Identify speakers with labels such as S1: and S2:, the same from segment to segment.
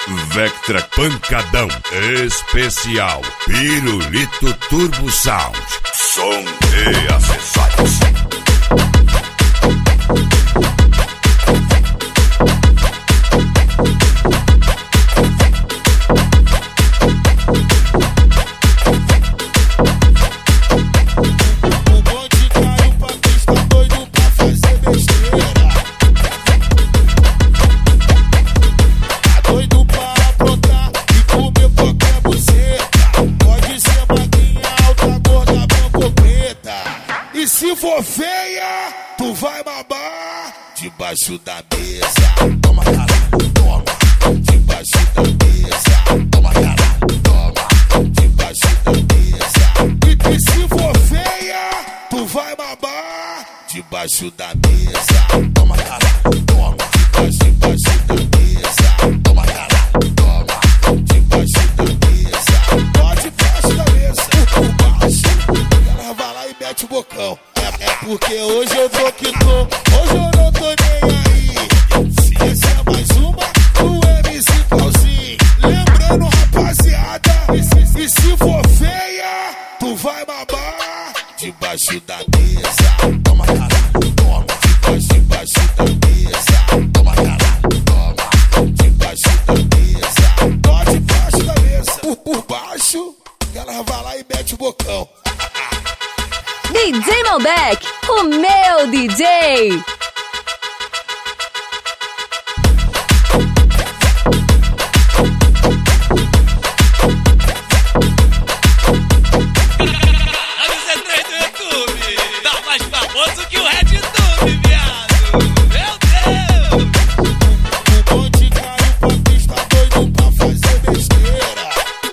S1: Vectra Pancadão Especial Pirulito Turbo Sound. Som e acessórios.
S2: E se for feia, tu vai babar debaixo da mesa. Toma caralho, toma. Debaixo da mesa. Toma caralho, toma. Debaixo da mesa. E se for feia, tu vai babar debaixo da mesa. Toma caralho, toma. Debaixo da mesa. Toma caralho, toma. Debaixo da mesa. Pode debaixo da mesa. Por baixo. Ela vai lá e mete o bocão. É porque hoje eu tô que tô, hoje eu não tô nem aí. Se essa é mais uma do MC Calzinho. Lembrando, rapaziada, e se for feia, tu vai babar debaixo da mesa. Toma caralho, toma. Debaixo da mesa. Toma caralho, toma. Debaixo da mesa. Tô debaixo da mesa. Por baixo, ela vai lá e mete o bocão.
S3: DJ Malbec, o meu DJ.
S4: Avisa 3 do YouTube, tá mais famoso que o RedTube, viado. Meu Deus!
S2: O bonde caiu pra pista, doido pra fazer besteira.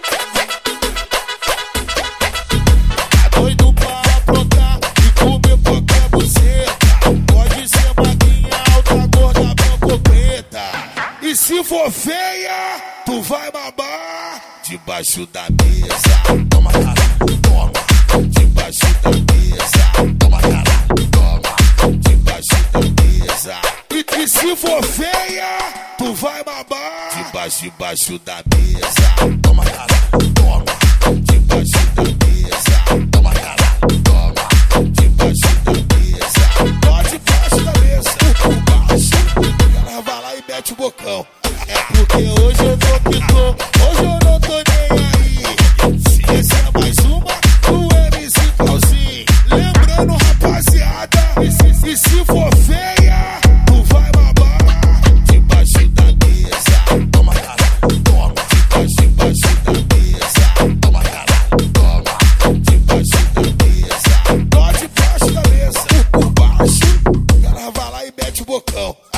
S2: Tá doido pra aprontar e comer qualquer buceta. Pode ser magrinha, alta, gorda, branca ou preta. E se for feia, tu vai babar debaixo da mesa. Toma caralho, toma. Debaixo da mesa. Toma caralho, toma. Debaixo da mesa. E se for feia, tu vai babar debaixo da mesa. Toma caralho, toma. Debaixo da mesa. Toma caralho, toma. Debaixo da mesa. Tô debaixo da mesa. Por baixo, ela vai lá e mete o bocão. É porque hoje eu tô que tô, hoje eu não tô nem aí. Se essa é mais uma do MC Calzinho. Lembrando, rapaziada, e se for feia, tu vai babar debaixo da mesa. Toma caralho, toma. Debaixo da mesa. Toma caralho, toma. Debaixo da mesa. Tô debaixo da mesa. Por baixo, ela vai lá e mete o bocão.